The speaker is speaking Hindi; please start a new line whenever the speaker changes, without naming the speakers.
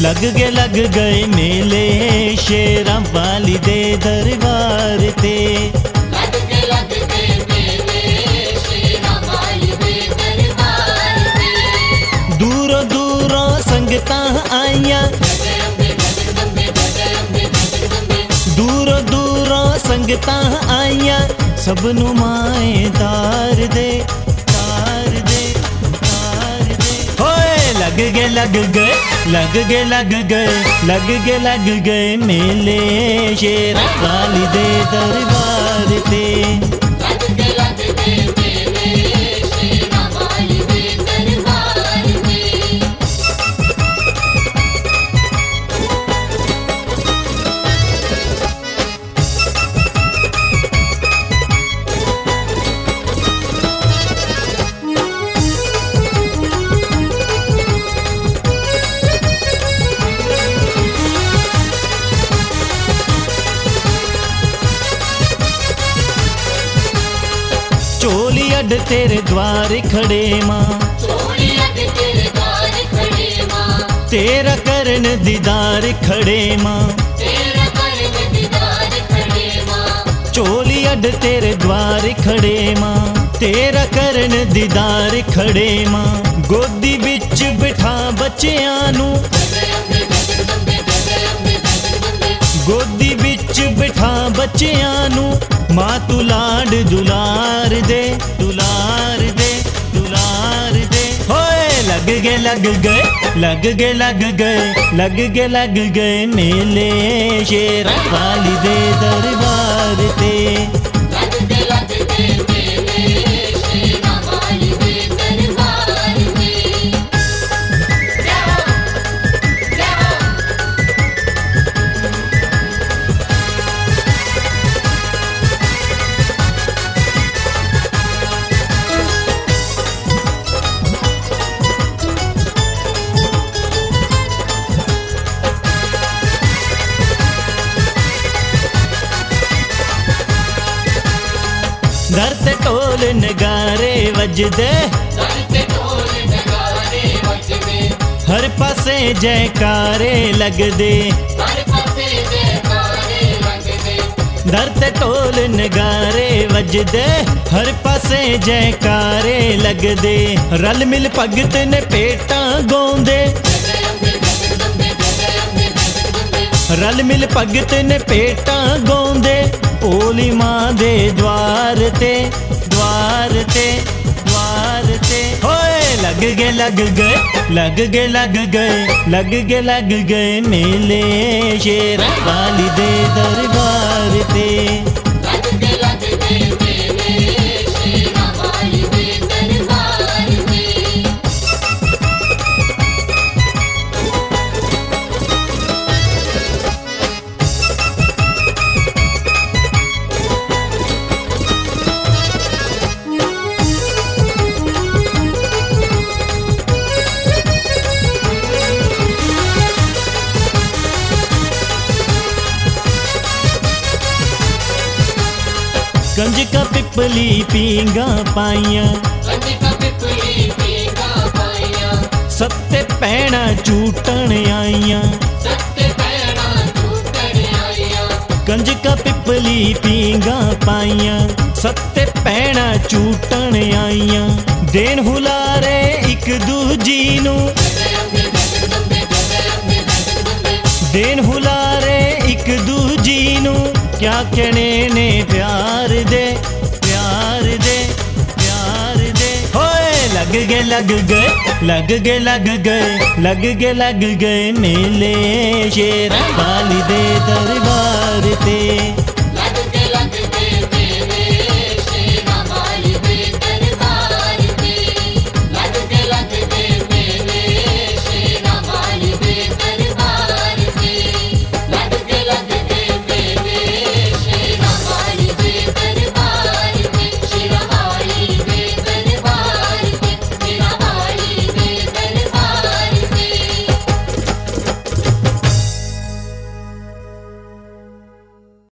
लग गए मेले शेरां वाली दे दरबार ते।
लग गए मेले शेरां वाली दे दरबार ते।
दूरों दूरों संगतां आईयां, दूरों दूरों संगतां आईयां, सबनू माए तार दे तार दे तार दे। होए लग गए मेले शेरां वाली दे दरबार ते।
लग गए मेले शेरां वाली दे दरबार ते।
चोली अड तेरे द्वार खड़े मां,
चोली अड तेरे द्वार खड़े मां,
तेरा करन दीदार खड़े मां।
तेरा करन दीदार खड़े मां।
चोली अड तेरे द्वार खड़े मां, तेरा करन दीदार खड़े मां। गोदी बिच बिठा बच्चियां नू, गोदी बिच बिठा बच्चियां नू, मां तू लाड दुलार दे दुलार दे दुलार दे। होए लग गए मेले शेरां वाली दे दरबार ते।
लग गए मेले शेरां वाली दे दरबार ते।
घर ते ढोल नगारे वजदे, हर पासे जयकारे लगदे। घर ते ढोल नगारे वजदे, हर पासे जयकारे लगदे। रल मिल भगत ने पेटां गौंदे, रल मिल भगत ने पेटां गौंदे। भोली मां दे द्वार ते द्वार ते द्वार ते। होए लग गए मेले शेरां वाली दे दरबार ते।
लग गए मेले शेरां वाली दे दरबार ते।
कंजका पिपली पींगा पाइयां,
कंजका पिपली पींगा पाइयां,
सत्ते पैणा चूटण आइयां।
सत्ते पैणा चूटण आइयां। कंजका
पिपली पींगा पाइयां, सत्ते पैणा चूटण आइयां। देन हुलारे एक दूजी नू, देन हुलारे एक दूजी नू। क्या कहने ने प्यार दे प्यार दे प्यार दे। होए लग गए मेले शेरां वाली दे दरबार ते।